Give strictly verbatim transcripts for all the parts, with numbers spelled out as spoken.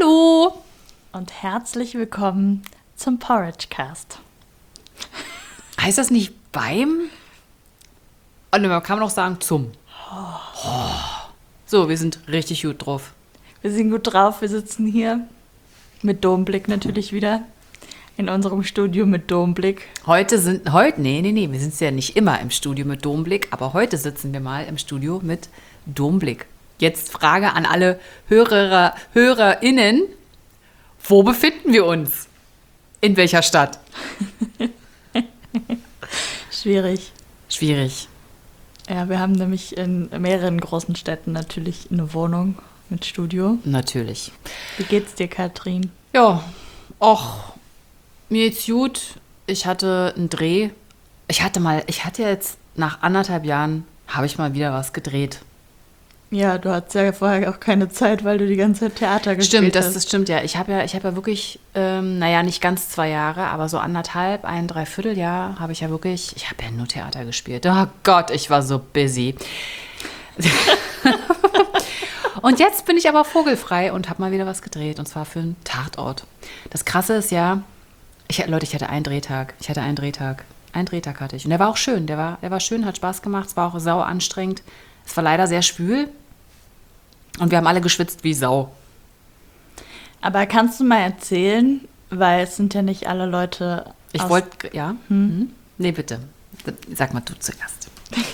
Hallo und herzlich willkommen zum Porridgecast. Heißt das nicht beim? Oh, ne, man kann auch sagen zum. Oh. So, wir sind richtig gut drauf. Wir sind gut drauf, wir sitzen hier mit Domblick natürlich wieder. In unserem Studio mit Domblick. Heute sind, heute, nee, nee, nee, wir sind ja nicht immer im Studio mit Domblick, aber heute sitzen wir mal im Studio mit Domblick. Jetzt Frage an alle Hörer, HörerInnen, wo befinden wir uns? In welcher Stadt? Schwierig. Schwierig. Ja, wir haben nämlich in mehreren großen Städten natürlich eine Wohnung mit Studio. Natürlich. Wie geht's dir, Katrin? Ja, och, mir geht's gut. Ich hatte einen Dreh. Ich hatte mal, ich hatte jetzt nach anderthalb Jahren, habe ich mal wieder was gedreht. Ja, du hattest ja vorher auch keine Zeit, weil du die ganze Zeit Theater gespielt Stimmt, das, hast. das stimmt ja. Ich habe ja, ich habe ja wirklich, ähm, naja, nicht ganz zwei Jahre, aber so anderthalb, ein Dreivierteljahr habe ich ja wirklich, ich habe ja nur Theater gespielt. Oh Gott, ich war so busy. Und jetzt bin ich aber vogelfrei und habe mal wieder was gedreht, und zwar für einen Tatort. Das Krasse ist ja, ich, Leute, ich hatte einen Drehtag. Ich hatte einen Drehtag. Einen Drehtag hatte ich. Und der war auch schön. Der war, der war schön, hat Spaß gemacht. Es war auch sau anstrengend. Es war leider sehr schwül. Und wir haben alle geschwitzt wie Sau. Aber kannst du mal erzählen, weil es sind ja nicht alle Leute. Ich wollte, ja? Hm? Mhm. Nee, bitte. Sag mal du zuerst.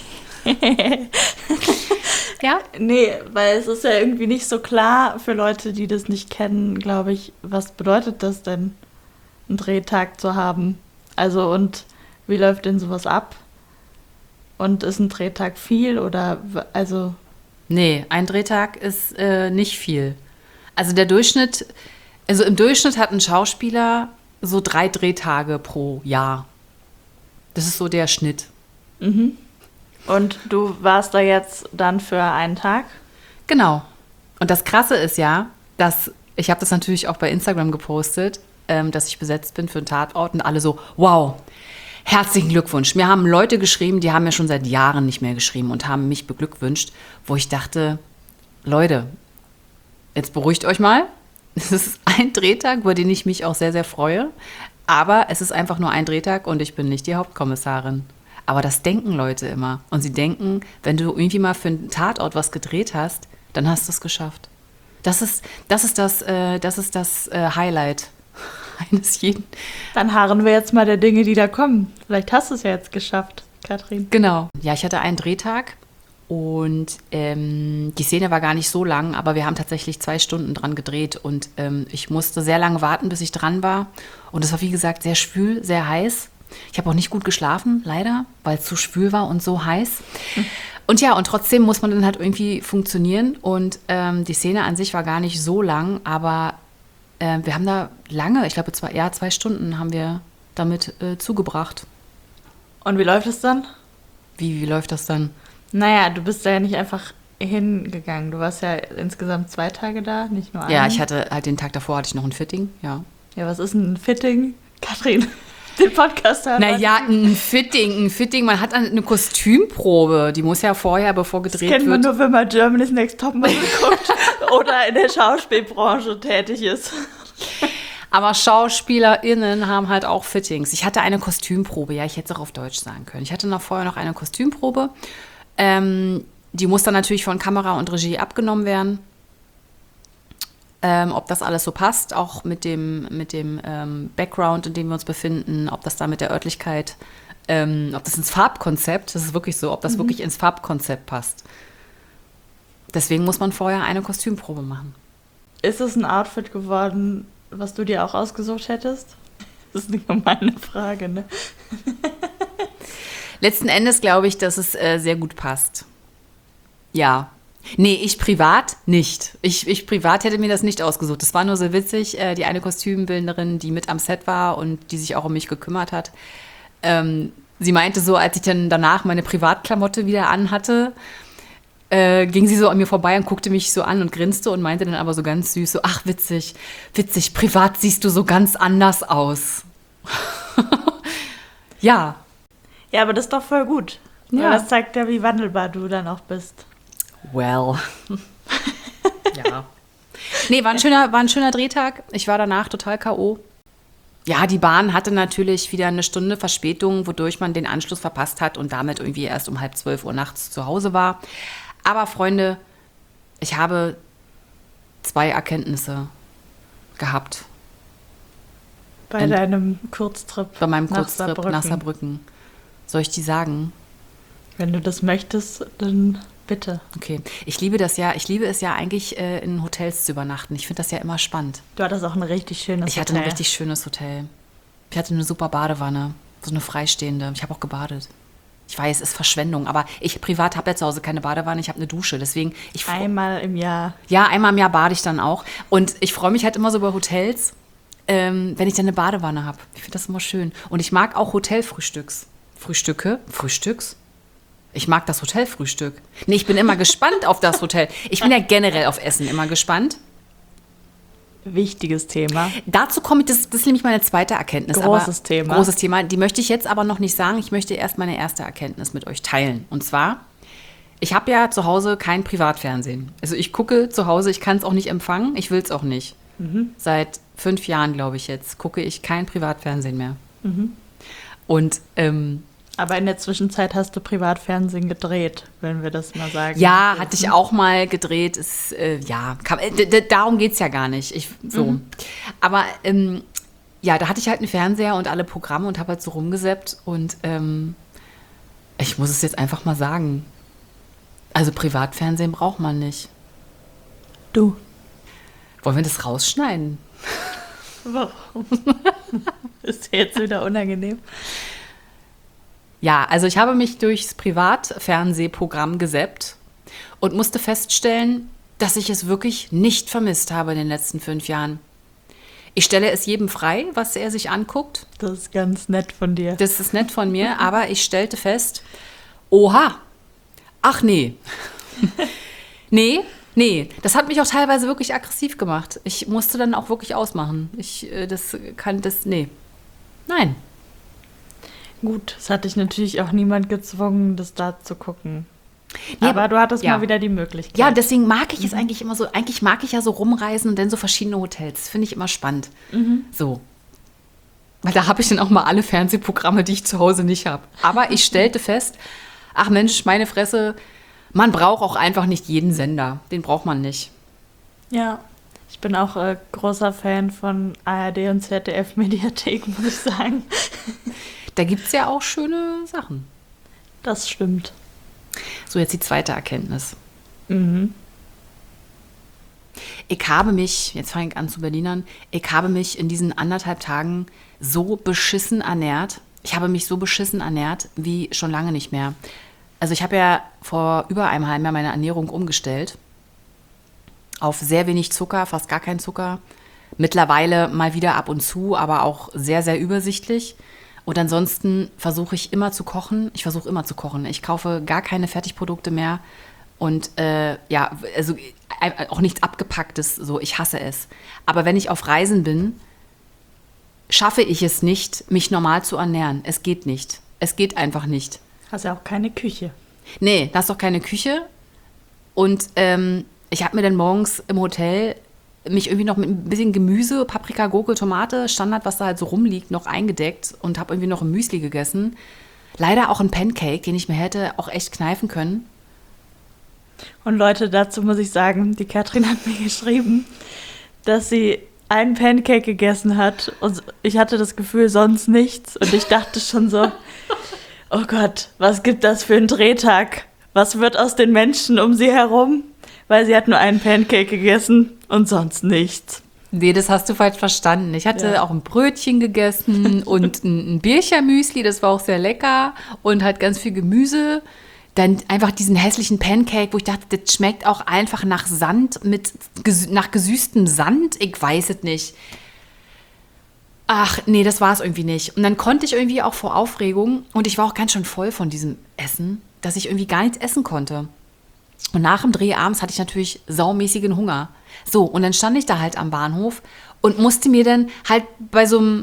Ja? Nee, weil es ist ja irgendwie nicht so klar für Leute, die das nicht kennen, glaube ich, was bedeutet das denn, einen Drehtag zu haben? Also, und wie läuft denn sowas ab? Und ist ein Drehtag viel oder, also... Nee, ein Drehtag ist äh, nicht viel. Also der Durchschnitt, also im Durchschnitt hat ein Schauspieler so drei Drehtage pro Jahr. Das ist so der Schnitt. Mhm. Und du warst da jetzt dann für einen Tag? Genau. Und das Krasse ist ja, dass, ich habe das natürlich auch bei Instagram gepostet, ähm, dass ich besetzt bin für einen Tatort und alle so, wow, herzlichen Glückwunsch. Mir haben Leute geschrieben, die haben mir schon seit Jahren nicht mehr geschrieben und haben mich beglückwünscht, wo ich dachte, Leute, jetzt beruhigt euch mal. Es ist ein Drehtag, über den ich mich auch sehr, sehr freue. Aber es ist einfach nur ein Drehtag und ich bin nicht die Hauptkommissarin. Aber das denken Leute immer. Und sie denken, wenn du irgendwie mal für einen Tatort was gedreht hast, dann hast du es geschafft. Das ist das, ist das, äh, das, ist das äh, Highlight eines jeden. Dann harren wir jetzt mal der Dinge, die da kommen. Vielleicht hast du es ja jetzt geschafft, Katrin. Genau. Ja, ich hatte einen Drehtag und ähm, die Szene war gar nicht so lang, aber wir haben tatsächlich zwei Stunden dran gedreht und ähm, ich musste sehr lange warten, bis ich dran war. Und es war, wie gesagt, sehr schwül, sehr heiß. Ich habe auch nicht gut geschlafen, leider, weil es zu schwül war und so heiß. Mhm. Und ja, und trotzdem muss man dann halt irgendwie funktionieren. Und ähm, die Szene an sich war gar nicht so lang, aber äh, wir haben da lange, ich glaube, zwei, ja, zwei Stunden haben wir damit äh, zugebracht. Und wie läuft es dann? Wie, wie läuft das dann? Naja, du bist da ja nicht einfach hingegangen. Du warst ja insgesamt zwei Tage da, nicht nur einen. Ja, ich hatte halt den Tag davor hatte ich noch ein Fitting, ja. Ja, was ist ein Fitting, Katrin? Den Podcast haben. Naja, ein Fitting, ein Fitting. Man hat eine Kostümprobe. Die muss ja vorher, bevor gedreht wird. Das kennt man nur, wenn man Germany's Next Topmodel guckt oder in der Schauspielbranche tätig ist. Aber SchauspielerInnen haben halt auch Fittings. Ich hatte eine Kostümprobe. Ja, ich hätte es auch auf Deutsch sagen können. Ich hatte noch vorher noch eine Kostümprobe. Ähm, die muss dann natürlich von Kamera und Regie abgenommen werden. Ähm, ob das alles so passt, auch mit dem, mit dem ähm, Background, in dem wir uns befinden, ob das da mit der Örtlichkeit, ähm, ob das ins Farbkonzept, das ist wirklich so, ob das mhm. wirklich ins Farbkonzept passt. Deswegen muss man vorher eine Kostümprobe machen. Ist es ein Outfit geworden, was du dir auch ausgesucht hättest? Das ist eine gemeine Frage, ne? Letzten Endes glaube ich, dass es äh, sehr gut passt. Ja. Nee, ich privat nicht. Ich, ich privat hätte mir das nicht ausgesucht. Das war nur so witzig. Äh, die eine Kostümbildnerin, die mit am Set war und die sich auch um mich gekümmert hat, ähm, sie meinte so, als ich dann danach meine Privatklamotte wieder anhatte, äh, ging sie so an mir vorbei und guckte mich so an und grinste und meinte dann aber so ganz süß, so, ach witzig, witzig, privat siehst du so ganz anders aus. Ja. Ja, aber das ist doch voll gut. Ja. Weil das zeigt ja, wie wandelbar du dann auch bist. Well. Ja. Nee, war ein schöner, war ein schöner Drehtag. Ich war danach total K O. Ja, die Bahn hatte natürlich wieder eine Stunde Verspätung, wodurch man den Anschluss verpasst hat und damit irgendwie erst um halb zwölf Uhr nachts zu Hause war. Aber Freunde, ich habe zwei Erkenntnisse gehabt. Bei Und deinem Kurztrip. Bei meinem nach Kurztrip Saarbrücken. nach Saarbrücken. Soll ich die sagen? Wenn du das möchtest, dann bitte. Okay. Ich liebe das ja, ich liebe es ja eigentlich, äh, in Hotels zu übernachten. Ich finde das ja immer spannend. Du hattest auch ein richtig schönes Ich hatte Hotel. ein richtig schönes Hotel. Ich hatte eine super Badewanne, so eine freistehende. Ich habe auch gebadet. Ich weiß, es ist Verschwendung, aber ich privat habe ja zu Hause keine Badewanne, ich habe eine Dusche. Deswegen, ich fro- Einmal im Jahr. ja, einmal im Jahr bade ich dann auch. Und ich freue mich halt immer so über Hotels, ähm, wenn ich dann eine Badewanne habe. Ich finde das immer schön. Und ich mag auch Hotelfrühstücks. Frühstücke? Frühstücks? Ich mag das Hotelfrühstück. Nee, ich bin immer gespannt auf das Hotel. Ich bin ja generell auf Essen immer gespannt. Wichtiges Thema. Dazu komme ich, das, das ist nämlich meine zweite Erkenntnis. Großes aber, Thema. Großes Thema. Die möchte ich jetzt aber noch nicht sagen. Ich möchte erst meine erste Erkenntnis mit euch teilen. Und zwar, ich habe ja zu Hause kein Privatfernsehen. Also ich gucke zu Hause, ich kann es auch nicht empfangen, ich will es auch nicht. Mhm. Seit fünf Jahren, glaube ich jetzt, gucke ich kein Privatfernsehen mehr. Mhm. Und ähm, aber in der Zwischenzeit hast du Privatfernsehen gedreht, wenn wir das mal sagen. ja, hatte ich auch mal gedreht. Ist, äh, ja, kam, äh, d- d- darum geht es ja gar nicht. Ich, so. Mhm. Aber ähm, ja, da hatte ich halt einen Fernseher und alle Programme und habe halt so rumgesappt. Und ähm, ich muss es jetzt einfach mal sagen. Also Privatfernsehen braucht man nicht. Du. Wollen wir das rausschneiden? Warum? Ist dir jetzt wieder unangenehm? Ja, also ich habe mich durchs Privatfernsehprogramm gesappt und musste feststellen, dass ich es wirklich nicht vermisst habe in den letzten fünf Jahren. Ich stelle es jedem frei, was er sich anguckt. Das ist ganz nett von dir. Das ist nett von mir, aber ich stellte fest, oha, ach nee. nee, nee, das hat mich auch teilweise wirklich aggressiv gemacht. Ich musste dann auch wirklich ausmachen. Ich, äh, das kann, das, nee, nein. Gut, es hat dich natürlich auch niemand gezwungen, das da zu gucken. Nee, aber du hattest ja. mal wieder die Möglichkeit. Ja, deswegen mag ich es mhm. eigentlich immer so. Eigentlich mag ich ja so rumreisen und dann so verschiedene Hotels. Das finde ich immer spannend. Mhm. So. Weil da habe ich dann auch mal alle Fernsehprogramme, die ich zu Hause nicht habe. Aber ich stellte fest, ach Mensch, meine Fresse, man braucht auch einfach nicht jeden Sender. Den braucht man nicht. Ja, ich bin auch äh, großer Fan von A R D und Z D F-Mediathek, muss ich sagen. Da gibt es ja auch schöne Sachen. Das stimmt. So, jetzt die zweite Erkenntnis. Mhm. Ich habe mich, jetzt fange ich an zu Berlinern, ich habe mich in diesen anderthalb Tagen so beschissen ernährt. Ich habe mich so beschissen ernährt wie schon lange nicht mehr. Also ich habe ja vor über einem halben Jahr meine Ernährung umgestellt. Auf sehr wenig Zucker, fast gar kein Zucker. Mittlerweile mal wieder ab und zu, aber auch sehr, sehr übersichtlich. Und ansonsten versuche ich immer zu kochen. Ich versuche immer zu kochen. Ich kaufe gar keine Fertigprodukte mehr. Und äh, ja, also äh, auch nichts Abgepacktes. So, ich hasse es. Aber wenn ich auf Reisen bin, schaffe ich es nicht, mich normal zu ernähren. Es geht nicht. Es geht einfach nicht. Hast ja auch keine Küche. Nee, da ist doch keine Küche. Und ähm, ich habe mir dann morgens im Hotel mich irgendwie noch mit ein bisschen Gemüse, Paprika, Gurke, Tomate, Standard, was da halt so rumliegt, noch eingedeckt und habe irgendwie noch ein Müsli gegessen. Leider auch ein Pancake, den ich mir hätte auch echt kneifen können. Und Leute, dazu muss ich sagen, die Katrin hat mir geschrieben, dass sie einen Pancake gegessen hat und ich hatte das Gefühl, sonst nichts. Und ich dachte schon so, oh Gott, was gibt das für einen Drehtag? Was wird aus den Menschen um sie herum? Weil sie hat nur einen Pancake gegessen und sonst nichts. Nee, das hast du falsch verstanden. Ich hatte ja auch ein Brötchen gegessen und ein, ein Birchermüsli, das war auch sehr lecker und halt ganz viel Gemüse. Dann einfach diesen hässlichen Pancake, wo ich dachte, das schmeckt auch einfach nach Sand, mit ges- nach gesüßtem Sand. Ich weiß es nicht. Ach, nee, das war es irgendwie nicht. Und dann konnte ich irgendwie auch vor Aufregung, und ich war auch ganz schön voll von diesem Essen, dass ich irgendwie gar nichts essen konnte. Und nach dem Dreh abends hatte ich natürlich saumäßigen Hunger. So, und dann stand ich da halt am Bahnhof und musste mir dann halt bei so einem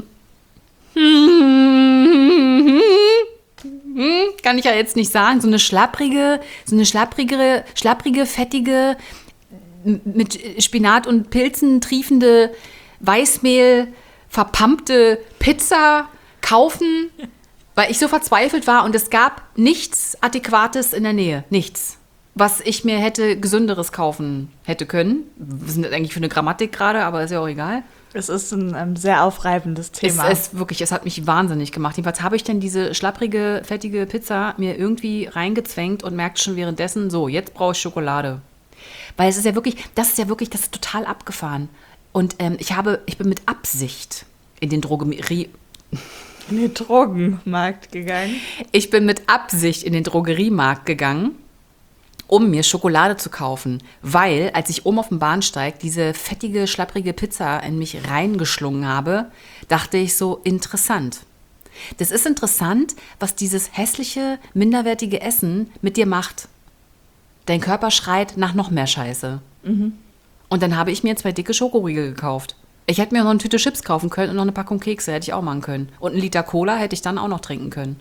kann ich ja jetzt nicht sagen, so eine schlapprige, so eine schlapprige, schlapprige, fettige m- mit Spinat und Pilzen triefende Weißmehl, verpampte Pizza kaufen, weil ich so verzweifelt war und es gab nichts Adäquates in der Nähe. Nichts. Was ich mir hätte gesünderes kaufen hätte können. Wir sind eigentlich für eine Grammatik gerade, aber ist ja auch egal. Es ist ein ähm, sehr aufreibendes Thema. Es ist wirklich, es hat mich wahnsinnig gemacht. Jedenfalls habe ich dann diese schlapprige, fettige Pizza mir irgendwie reingezwängt und merkte schon währenddessen, so, jetzt brauche ich Schokolade. Weil es ist ja wirklich, das ist ja wirklich, das ist total abgefahren. Und ähm, ich habe, ich bin mit Absicht in den Drogerie... In den Drogenmarkt gegangen. Ich bin mit Absicht in den Drogeriemarkt gegangen, um mir Schokolade zu kaufen, weil, als ich oben auf dem Bahnsteig diese fettige, schlapprige Pizza in mich reingeschlungen habe, dachte ich so, interessant. Das ist interessant, was dieses hässliche, minderwertige Essen mit dir macht. Dein Körper schreit nach noch mehr Scheiße. Mhm. Und dann habe ich mir zwei dicke Schokoriegel gekauft. Ich hätte mir noch eine Tüte Chips kaufen können und noch eine Packung Kekse, hätte ich auch machen können. Und einen Liter Cola hätte ich dann auch noch trinken können.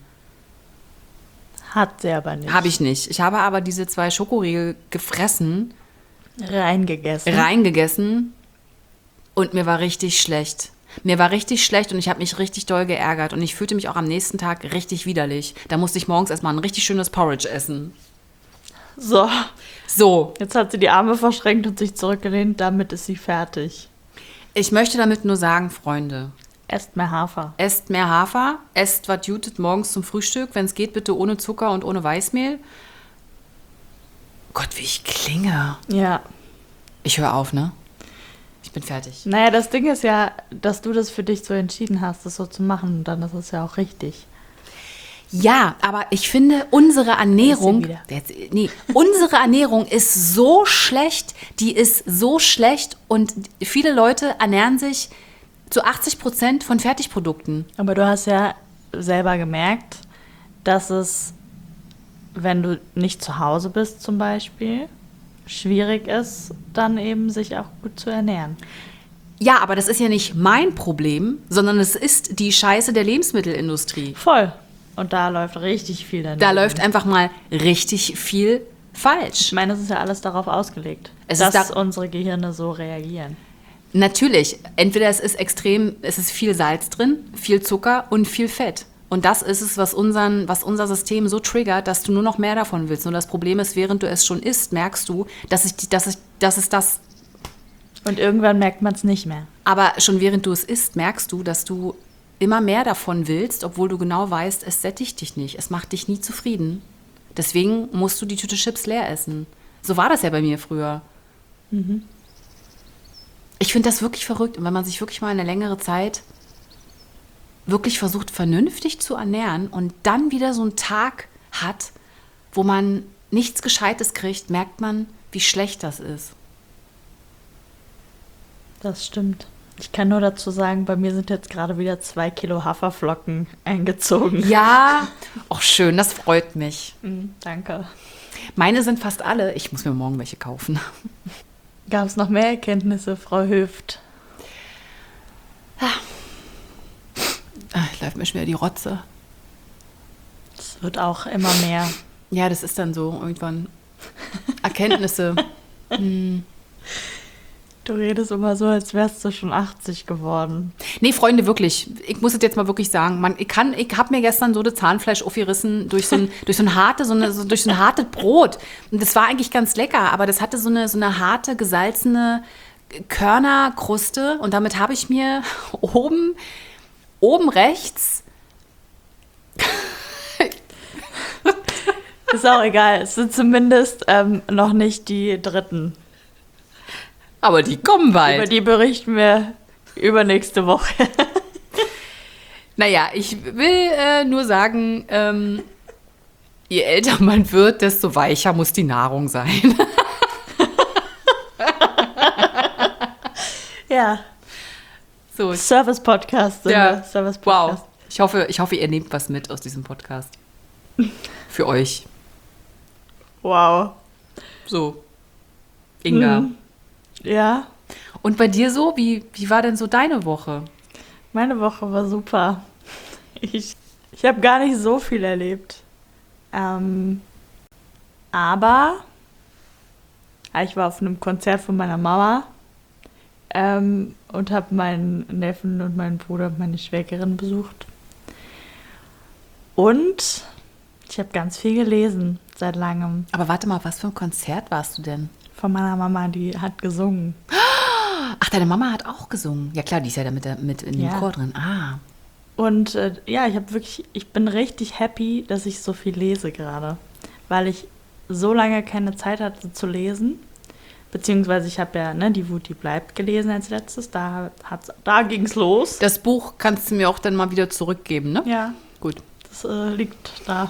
Hat sie aber nicht. Habe ich nicht. Ich habe aber diese zwei Schokoriegel gefressen, Reingegessen. reingegessen und mir war richtig schlecht. Mir war richtig schlecht und ich habe mich richtig doll geärgert. Und ich fühlte mich auch am nächsten Tag richtig widerlich. Da musste ich morgens erstmal ein richtig schönes Porridge essen. So, So, jetzt hat sie die Arme verschränkt und sich zurückgelehnt. Damit ist sie fertig. ich möchte damit nur sagen, Freunde, Esst mehr Hafer. esst mehr Hafer, esst was Jutet morgens zum Frühstück. Wenn es geht, bitte ohne Zucker und ohne Weißmehl. Gott, wie ich klinge. Ja. Ich höre auf, ne? Ich bin fertig. Naja, das Ding ist ja, dass du das für dich so entschieden hast, das so zu machen. Und dann ist es ja auch richtig. Ja, aber ich finde, unsere Ernährung, wieder. jetzt, nee, unsere Ernährung ist so schlecht, die ist so schlecht und viele Leute ernähren sich zu achtzig Prozent von Fertigprodukten. Aber du hast ja selber gemerkt, dass es, wenn du nicht zu Hause bist zum Beispiel, schwierig ist, dann eben sich auch gut zu ernähren. Ja, aber das ist ja nicht mein Problem, sondern es ist die Scheiße der Lebensmittelindustrie. Voll. Und da läuft richtig viel daneben. Da läuft einfach mal richtig viel falsch. Ich meine, es ist ja alles darauf ausgelegt, Es dass ist da- unsere Gehirne so reagieren. Natürlich, entweder es ist extrem, es ist viel Salz drin, viel Zucker und viel Fett. Und das ist es, was, unseren, was unser System so triggert, dass du nur noch mehr davon willst. Und das Problem ist, während du es schon isst, merkst du, dass, ich, dass, ich, dass es das... Und irgendwann merkt man es nicht mehr. Aber schon während du es isst, merkst du, dass du immer mehr davon willst, obwohl du genau weißt, es sättigt dich nicht. Es macht dich nie zufrieden. Deswegen musst du die Tüte Chips leer essen. So war das ja bei mir früher. Mhm. Ich finde das wirklich verrückt. Und wenn man sich wirklich mal eine längere Zeit wirklich versucht, vernünftig zu ernähren und dann wieder so einen Tag hat, wo man nichts Gescheites kriegt, merkt man, wie schlecht das ist. Das stimmt. Ich kann nur dazu sagen, bei mir sind jetzt gerade wieder zwei Kilo Haferflocken eingezogen. Ja, auch schön, das freut mich. Mhm, danke. Meine sind fast alle. Ich muss mir morgen welche kaufen. Gab es noch mehr Erkenntnisse, Frau Hüft? Ah, ich läuft mir schwer die Rotze. Es wird auch immer mehr. Ja, das ist dann so irgendwann. Erkenntnisse. Hm. Du redest immer so, als wärst du schon achtzig geworden. Nee, Freunde, wirklich. Ich muss es jetzt mal wirklich sagen. Man, ich kann, ich habe mir gestern so das Zahnfleisch aufgerissen durch so ein, durch so ein harte, so eine, so, durch so ein hartes Brot. Und das war eigentlich ganz lecker, aber das hatte so eine, so eine harte, gesalzene Körnerkruste. Und damit habe ich mir oben, oben rechts. Ist auch egal. Es sind zumindest ähm, noch nicht die dritten. Aber die kommen bald. Über die berichten wir übernächste Woche. Naja, ich will äh, nur sagen, ähm, je älter man wird, desto weicher muss die Nahrung sein. Ja. So, Service-Podcast. ja. Service-Podcast. Wow. Ich hoffe, ich hoffe, ihr nehmt was mit aus diesem Podcast. Für euch. Wow. So. Inga. Mhm. Ja, Und bei dir so? Wie, wie war denn so deine Woche? meine Woche war super. Ich, ich habe gar nicht so viel erlebt. Ähm, aber Ich war auf einem Konzert von meiner Mama ähm, und habe meinen Neffen und meinen Bruder und meine Schwägerin besucht. Und ich habe ganz viel gelesen seit langem. Aber warte mal, was für ein Konzert warst du denn? Von meiner Mama, die hat gesungen. Ach, deine Mama hat auch gesungen. Ja klar, die ist ja da mit, der, mit in dem Ja. Chor drin. Ah. Und äh, ja, ich habe wirklich, ich bin richtig happy, dass ich so viel lese gerade, weil ich so lange keine Zeit hatte zu lesen. Beziehungsweise ich habe ja ne, Die Wut, die bleibt gelesen als letztes. Da, hat's, da ging es los. Das Buch kannst du mir auch dann mal wieder zurückgeben, ne? Ja, Gut. das äh, liegt da.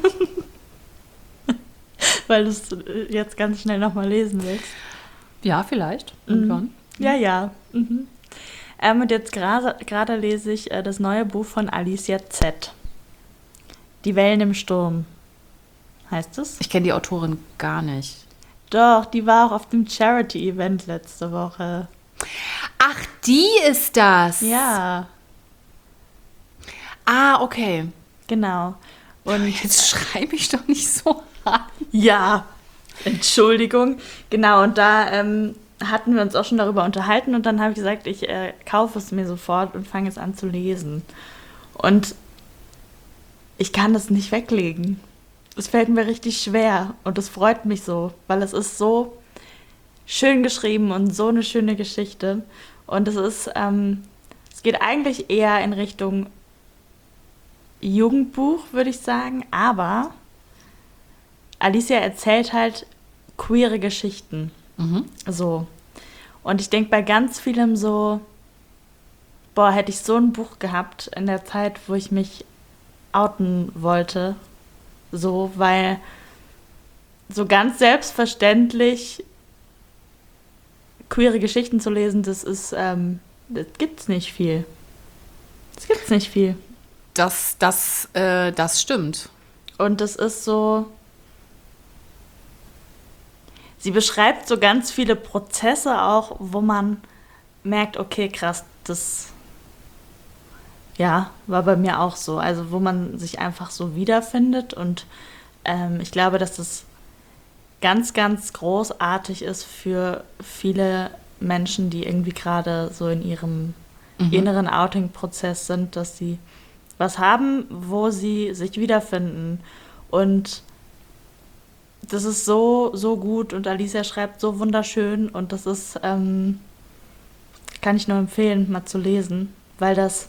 Weil du es äh, jetzt ganz schnell nochmal lesen willst. Ja, vielleicht. Mhm. Irgendwann. Ja, ja. Mhm. Ähm, und jetzt gerade gerade lese ich äh, das neue Buch von Alicia Z. Die Wellen im Sturm. Heißt es? Ich kenne die Autorin gar nicht. Doch, die war auch auf dem Charity-Event letzte Woche. Ach, die ist das. Ja, Ah, okay. genau. Und Jetzt schreibe ich doch nicht so an. ja, Entschuldigung. Genau, und da ähm, hatten wir uns auch schon darüber unterhalten und dann habe ich gesagt, ich äh, kaufe es mir sofort und fange es an zu lesen. Und ich kann das nicht weglegen. Es fällt mir richtig schwer und es freut mich so, weil es ist so schön geschrieben und so eine schöne Geschichte. Und es ist, ähm, es geht eigentlich eher in Richtung Jugendbuch, würde ich sagen, aber Alicia erzählt halt queere Geschichten. Mhm. So. Und ich denke bei ganz vielem so, boah, hätte ich so ein Buch gehabt in der Zeit, wo ich mich outen wollte. So, weil so ganz selbstverständlich queere Geschichten zu lesen, das ist, ähm, das gibt's nicht viel. Das gibt's nicht viel. Das, das, äh, das stimmt. Und das ist so, sie beschreibt so ganz viele Prozesse auch, wo man merkt, okay, krass, das ja, war bei mir auch so. Also wo man sich einfach so wiederfindet und ähm, ich glaube, dass das ganz, ganz großartig ist für viele Menschen, die irgendwie gerade so in ihrem Mhm. inneren Outing-Prozess sind, dass sie was haben, wo sie sich wiederfinden. Und das ist so, so gut und Alicia schreibt so wunderschön und das ist, ähm, kann ich nur empfehlen, mal zu lesen, weil das,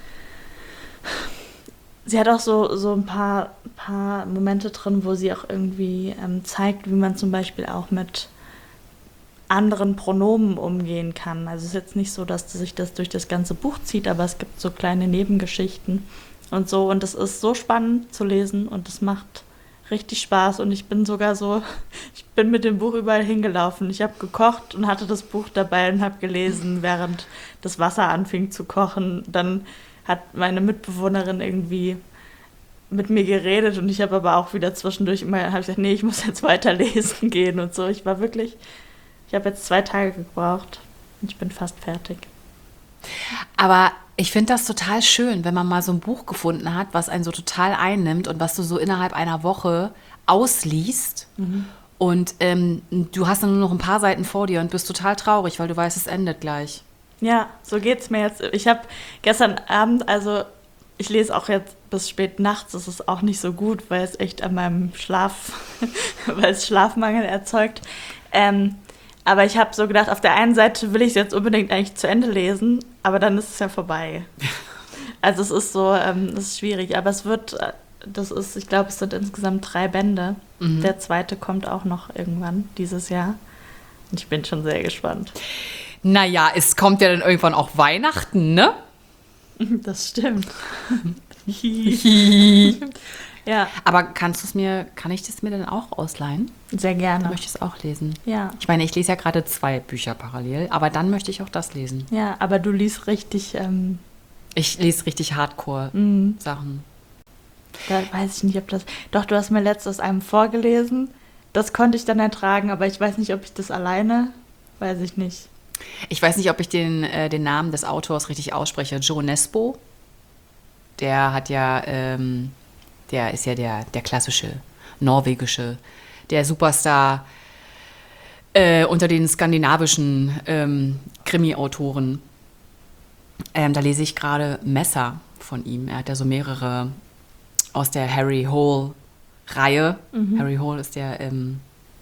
sie hat auch so, so ein paar, paar Momente drin, wo sie auch irgendwie ähm, zeigt, wie man zum Beispiel auch mit anderen Pronomen umgehen kann. Also es ist jetzt nicht so, dass sich das durch das ganze Buch zieht, aber es gibt so kleine Nebengeschichten und so und es ist so spannend zu lesen und es macht richtig Spaß und ich bin sogar so, ich bin mit dem Buch überall hingelaufen. Ich habe gekocht und hatte das Buch dabei und habe gelesen, während das Wasser anfing zu kochen. Dann hat meine Mitbewohnerin irgendwie mit mir geredet und ich habe aber auch wieder zwischendurch immer hab ich gesagt, nee, ich muss jetzt weiterlesen gehen und so. Ich war wirklich, ich habe jetzt zwei Tage gebraucht und ich bin fast fertig. Aber ich finde das total schön, wenn man mal so ein Buch gefunden hat, was einen so total einnimmt und was du so innerhalb einer Woche ausliest. Mhm. Und ähm, du hast dann nur noch ein paar Seiten vor dir und bist total traurig, weil du weißt, es endet gleich. Ja, so geht's mir jetzt. Ich habe gestern Abend, also ich lese auch jetzt bis spät nachts, das ist auch nicht so gut, weil es echt an meinem Schlaf, weil es Schlafmangel erzeugt. Ähm, aber ich habe so gedacht, auf der einen Seite will ich es jetzt unbedingt eigentlich zu Ende lesen, aber dann ist es ja vorbei. Also es ist so, ähm, es ist schwierig, aber es wird, das ist, ich glaube, es sind insgesamt drei Bände. Mhm. Der zweite kommt auch noch irgendwann dieses Jahr. Und ich bin schon sehr gespannt. Naja, es kommt ja dann irgendwann auch Weihnachten, ne? Das stimmt. Ja. Aber kannst du es mir, kann ich das mir dann auch ausleihen? Sehr gerne. Dann möchte ich es auch lesen. Ja. Ich meine, ich lese ja gerade zwei Bücher parallel, aber dann möchte ich auch das lesen. Ja, aber du liest richtig. Ähm, ich lese richtig Hardcore-Sachen. Mhm. Da weiß ich nicht, ob das. Doch, du hast mir letztes einem vorgelesen. Das konnte ich dann ertragen, aber ich weiß nicht, ob ich das alleine. Weiß ich nicht. Ich weiß nicht, ob ich den, äh, den Namen des Autors richtig ausspreche. Joe Nesbo. Der hat ja, ähm, der ist ja der, der klassische norwegische, der Superstar. Äh, unter den skandinavischen ähm, Krimi-Autoren. Ähm, da lese ich gerade Messer von ihm. Er hat ja so mehrere aus der Harry Hole-Reihe. Mhm. Harry Hole ist der, ähm,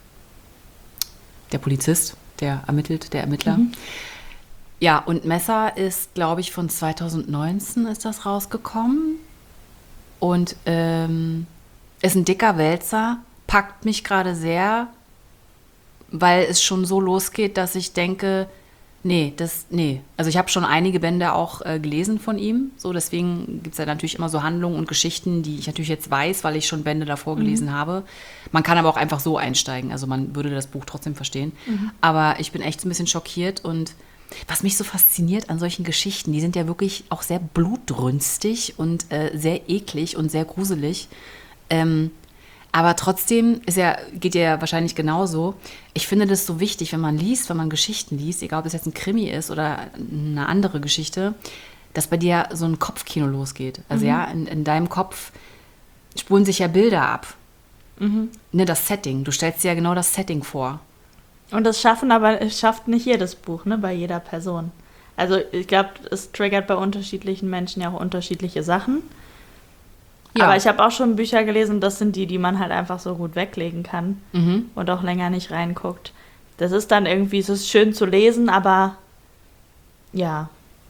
der Polizist, der ermittelt, der Ermittler. Mhm. Ja, und Messer ist, glaube ich, von zwanzig neunzehn ist das rausgekommen. Und ähm, ist ein dicker Wälzer, packt mich gerade sehr, weil es schon so losgeht, dass ich denke, nee, das, nee. Also ich habe schon einige Bände auch äh, gelesen von ihm. So, deswegen gibt es ja natürlich immer so Handlungen und Geschichten, die ich natürlich jetzt weiß, weil ich schon Bände davor gelesen mhm. habe. Man kann aber auch einfach so einsteigen. Also man würde das Buch trotzdem verstehen. Mhm. Aber ich bin echt so ein bisschen schockiert. Und was mich so fasziniert an solchen Geschichten, die sind ja wirklich auch sehr blutrünstig und äh, sehr eklig und sehr gruselig. Ähm, Aber trotzdem ist ja, geht ja wahrscheinlich genauso. Ich finde das so wichtig, wenn man liest, wenn man Geschichten liest, egal ob es jetzt ein Krimi ist oder eine andere Geschichte, dass bei dir so ein Kopfkino losgeht. Also mhm. ja, in, in deinem Kopf spulen sich ja Bilder ab. Mhm. Ne, das Setting. Du stellst dir ja genau das Setting vor. Und das schaffen aber, es schafft nicht jedes Buch, ne, bei jeder Person. Also ich glaube, es triggert bei unterschiedlichen Menschen ja auch unterschiedliche Sachen. Ja. Aber ich habe auch schon Bücher gelesen, das sind die, die man halt einfach so gut weglegen kann mhm. und auch länger nicht reinguckt. Das ist dann irgendwie, es ist schön zu lesen, aber ja.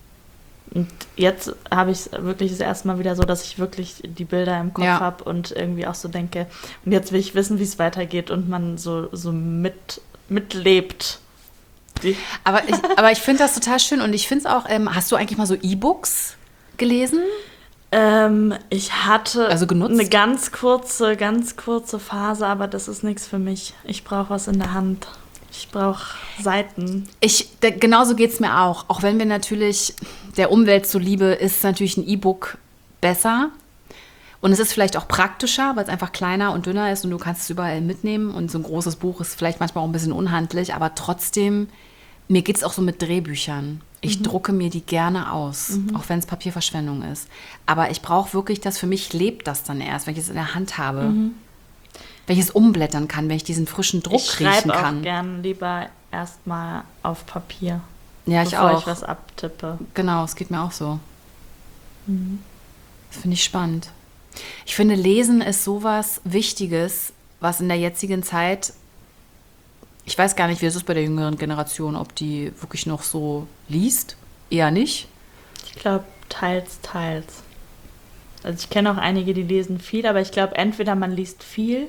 Und jetzt habe ich es wirklich das erste Mal wieder so, dass ich wirklich die Bilder im Kopf ja. habe und irgendwie auch so denke, und jetzt will ich wissen, wie es weitergeht und man so, so mit, mitlebt. Die aber ich, aber ich finde das total schön und ich finde es auch, ähm, hast du eigentlich mal so E-Books gelesen? Ähm, ich hatte also eine ganz kurze, ganz kurze Phase, aber das ist nichts für mich. Ich brauche was in der Hand. Ich brauche Seiten. Ich, da, genauso geht es mir auch. Auch wenn wir natürlich der Umwelt zuliebe, ist natürlich ein E-Book besser. Und es ist vielleicht auch praktischer, weil es einfach kleiner und dünner ist und du kannst es überall mitnehmen. Und so ein großes Buch ist vielleicht manchmal auch ein bisschen unhandlich, aber trotzdem, mir geht es auch so mit Drehbüchern. Ich mhm. drucke mir die gerne aus, mhm. auch wenn es Papierverschwendung ist. Aber ich brauche wirklich das, für mich lebt das dann erst, wenn ich es in der Hand habe. Mhm. Wenn ich es umblättern kann, wenn ich diesen frischen Druck ich riechen kann. Ich schreibe auch gern lieber erstmal auf Papier, ja, ich bevor auch. ich was abtippe. Genau, es geht mir auch so. Mhm. Das finde ich spannend. Ich finde, Lesen ist sowas Wichtiges, was in der jetzigen Zeit, ich weiß gar nicht, wie es ist bei der jüngeren Generation, ob die wirklich noch so liest. Eher nicht. Ich glaube, teils, teils. Also ich kenne auch einige, die lesen viel, aber ich glaube, entweder man liest viel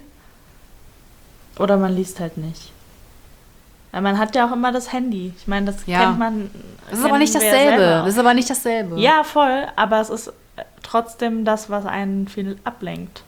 oder man liest halt nicht. Weil man hat ja auch immer das Handy. Ich meine, das ja. kennt man. Das ist aber nicht dasselbe. Das ist aber nicht dasselbe. Ja, voll. Aber es ist trotzdem das, was einen viel ablenkt.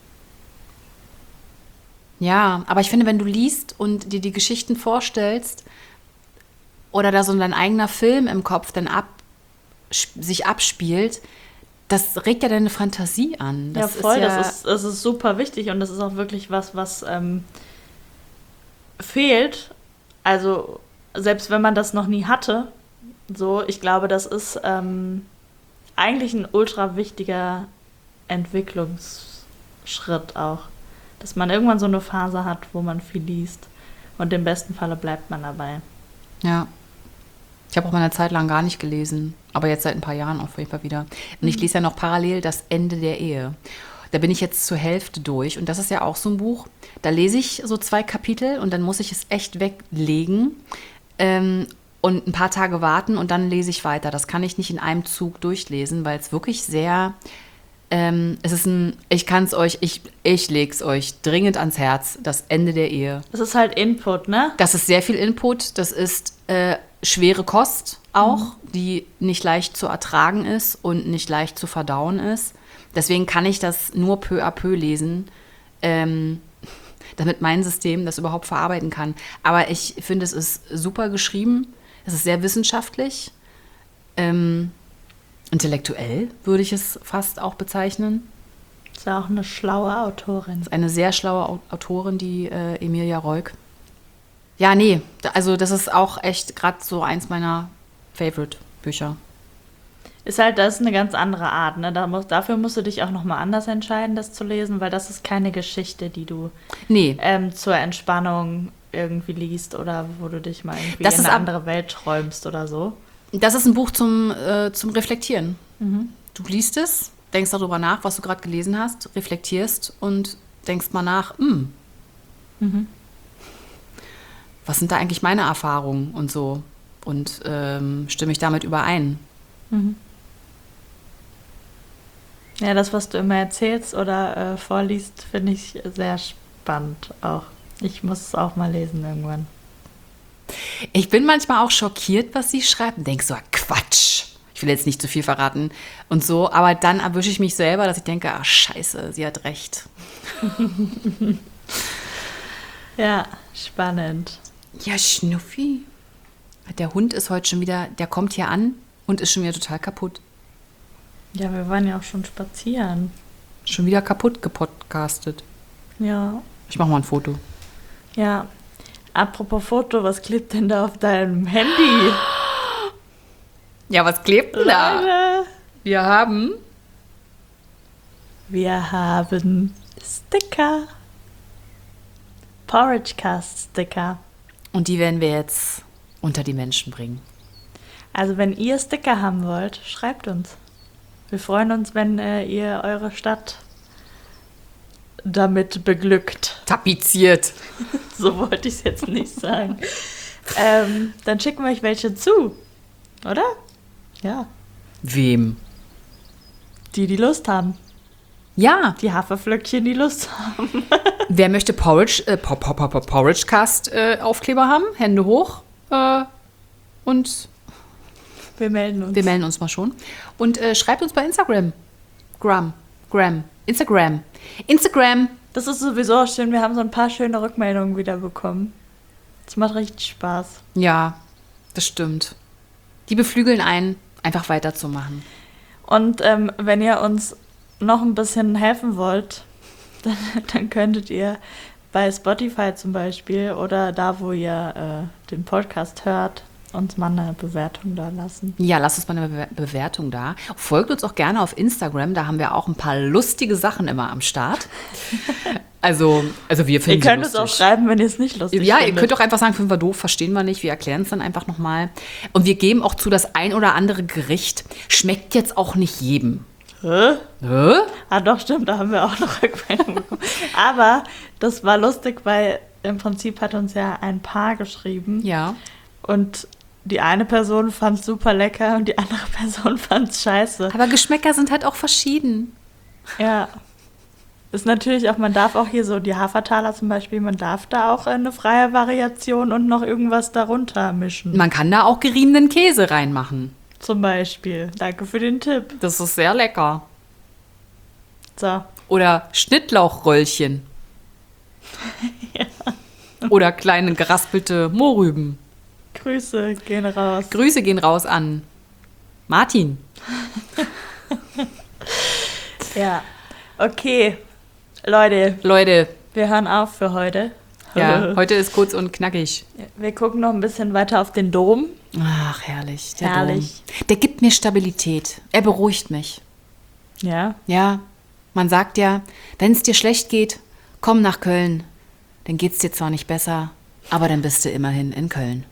Ja, aber ich finde, wenn du liest und dir die Geschichten vorstellst oder da so dein eigener Film im Kopf dann ab, sich abspielt, das regt ja deine Fantasie an. Das ja, voll. Ist ja das, ist, das ist super wichtig und das ist auch wirklich was, was ähm, fehlt. Also selbst wenn man das noch nie hatte, so, ich glaube, das ist ähm, eigentlich ein ultra wichtiger Entwicklungsschritt auch. Dass man irgendwann so eine Phase hat, wo man viel liest. Und im besten Falle bleibt man dabei. Ja. Ich habe auch mal eine Zeit lang gar nicht gelesen. Aber jetzt seit ein paar Jahren auf jeden Fall wieder. Und ich lese ja noch parallel Das Ende der Ehe. Da bin ich jetzt zur Hälfte durch. Und das ist ja auch so ein Buch. Da lese ich so zwei Kapitel und dann muss ich es echt weglegen. Ähm, und ein paar Tage warten und dann lese ich weiter. Das kann ich nicht in einem Zug durchlesen, weil es wirklich sehr... Ähm, es ist ein, ich kann es euch, ich, ich lege es euch dringend ans Herz, Das Ende der Ehe. Das ist halt Input, ne? Das ist sehr viel Input, das ist äh, schwere Kost auch, mhm. die nicht leicht zu ertragen ist und nicht leicht zu verdauen ist. Deswegen kann ich das nur peu à peu lesen, ähm, damit mein System das überhaupt verarbeiten kann. Aber ich finde, es ist super geschrieben, es ist sehr wissenschaftlich, ähm, intellektuell würde ich es fast auch bezeichnen. Ist ja auch eine schlaue Autorin. Ist eine sehr schlaue Autorin, die äh, Emilia Reuk. Ja, nee, also das ist auch echt gerade so eins meiner Favorite-Bücher. Ist halt, das ist eine ganz andere Art, ne? Da muss, dafür musst du dich auch nochmal anders entscheiden, das zu lesen, weil das ist keine Geschichte, die du nee. ähm, zur Entspannung irgendwie liest oder wo du dich mal irgendwie Das in ist eine ab- andere Welt träumst oder so. Das ist ein Buch zum, äh, zum Reflektieren. Mhm. Du liest es, denkst darüber nach, was du gerade gelesen hast, reflektierst und denkst mal nach, hm, Mhm. was sind da eigentlich meine Erfahrungen und so? Und ähm, stimme ich damit überein? Mhm. Ja, das, was du immer erzählst oder äh, vorliest, finde ich sehr spannend auch. Ich muss es auch mal lesen irgendwann. Ich bin manchmal auch schockiert, was sie schreibt und denke so, Quatsch. Ich will jetzt nicht zu viel verraten und so, aber dann erwische ich mich selber, dass ich denke, ach scheiße, sie hat recht. Ja, spannend. Ja, Schnuffi. Der Hund ist heute schon wieder, der kommt hier an und ist schon wieder total kaputt. Ja, wir waren ja auch schon spazieren. Schon wieder kaputt gepodcastet. Ja, Ich mache mal ein Foto. ja. Apropos Foto, was klebt denn da auf deinem Handy? Ja, was klebt denn da? Leute, Wir haben wir haben Sticker. Porridgecast-Sticker. und die werden wir jetzt unter die Menschen bringen. Also wenn ihr Sticker haben wollt, schreibt uns. Wir freuen uns, wenn äh, ihr eure Stadt damit beglückt. Tapeziert. So wollte ich es jetzt nicht sagen. ähm, dann schicken wir euch welche zu. Oder? Ja. Wem? Die, die Lust haben. Ja, Die Haferflöckchen, die Lust haben. wer möchte Porridge, äh, Po- Po- Po- Po- Porridgecast äh, Aufkleber haben? Hände hoch. Äh, und Wir melden uns. wir melden uns mal schon. Und äh, schreibt uns bei Instagram. Gram. Gram. Instagram. Instagram. Das ist sowieso auch schön. Wir haben so ein paar schöne Rückmeldungen wieder bekommen. Das macht richtig Spaß. Ja, das stimmt. Die beflügeln einen, einfach weiterzumachen. Und ähm, wenn ihr uns noch ein bisschen helfen wollt, dann, dann könntet ihr bei Spotify zum Beispiel oder da, wo ihr äh, den Podcast hört, uns mal eine Bewertung da lassen. Ja, lasst uns mal eine Bewer- Bewertung da. Folgt uns auch gerne auf Instagram, da haben wir auch ein paar lustige Sachen immer am Start. Also, also wir Ihr finden könnt sie es auch lustig. schreiben, wenn ihr es nicht lustig Ja, ihr findet. könnt auch einfach sagen, finden wir doof, verstehen wir nicht. Wir erklären es dann einfach nochmal. Und wir geben auch zu, das ein oder andere Gericht schmeckt jetzt auch nicht jedem. Hä? Hä? Ah, doch, stimmt, da haben wir auch noch Rückmeldungen bekommen. Aber das war lustig, weil im Prinzip hat uns ja ein Paar geschrieben. Ja. Und die eine Person fand es super lecker und die andere Person fand es scheiße. Aber Geschmäcker sind halt auch verschieden. Ja. Ist natürlich auch, man darf auch hier so die Hafertaler zum Beispiel, man darf da auch eine freie Variation und noch irgendwas darunter mischen. Man kann da auch geriebenen Käse reinmachen. Zum Beispiel. Danke für den Tipp. Das ist sehr lecker. So. Oder Schnittlauchröllchen. Oder kleine geraspelte Mohrrüben. Grüße gehen raus. Grüße gehen raus an Martin. Ja. Okay. Leute, Leute, wir hören auf für heute. ja, heute ist kurz und knackig. Wir gucken noch ein bisschen weiter auf den Dom. Ach, herrlich. Der Herrlich. Dom. Der gibt mir Stabilität. Er beruhigt mich. Ja. Ja, man sagt ja, wenn es dir schlecht geht, komm nach Köln. Dann geht's dir zwar nicht besser, aber dann bist du immerhin in Köln.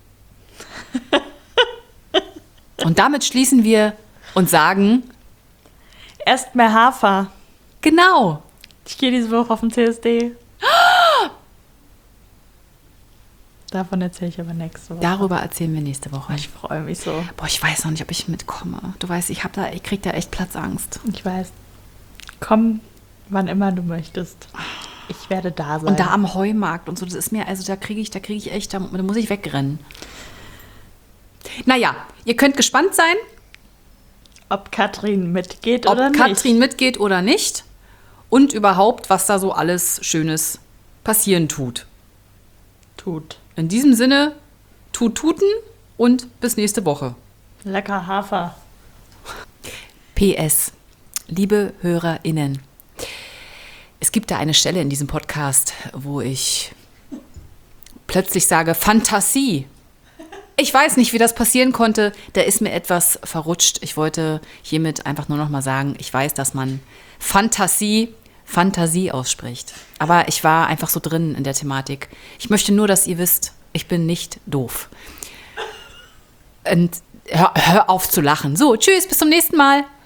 Und damit schließen wir und sagen, Esst mehr Hafer. genau. Ich gehe diese Woche auf den C S D. Davon erzähle ich aber nächste Woche. Darüber erzählen wir nächste Woche. Ich freue mich so. Boah, ich weiß noch nicht, ob ich mitkomme. Du weißt, ich hab da, ich krieg da echt Platzangst. Ich weiß. Komm, wann immer du möchtest. Ich werde da sein. Und da am Heumarkt und so, das ist mir, also da kriege ich, da kriege ich echt, da, da muss ich wegrennen. Naja, ihr könnt gespannt sein, ob Katrin mitgeht ob oder nicht. Katrin mitgeht oder nicht und überhaupt, was da so alles Schönes passieren tut. tut. In diesem Sinne, tut tuten und bis nächste Woche. Lecker Hafer. P S. Liebe HörerInnen, es gibt da eine Stelle in diesem Podcast, wo ich plötzlich sage, Fantasie. Ich weiß nicht, wie das passieren konnte. Da ist mir etwas verrutscht. Ich wollte hiermit einfach nur noch mal sagen, ich weiß, dass man Fantasie Fantasie ausspricht. Aber ich war einfach so drin in der Thematik. Ich möchte nur, dass ihr wisst, ich bin nicht doof. Und hör, hör auf zu lachen. So, tschüss, bis zum nächsten Mal.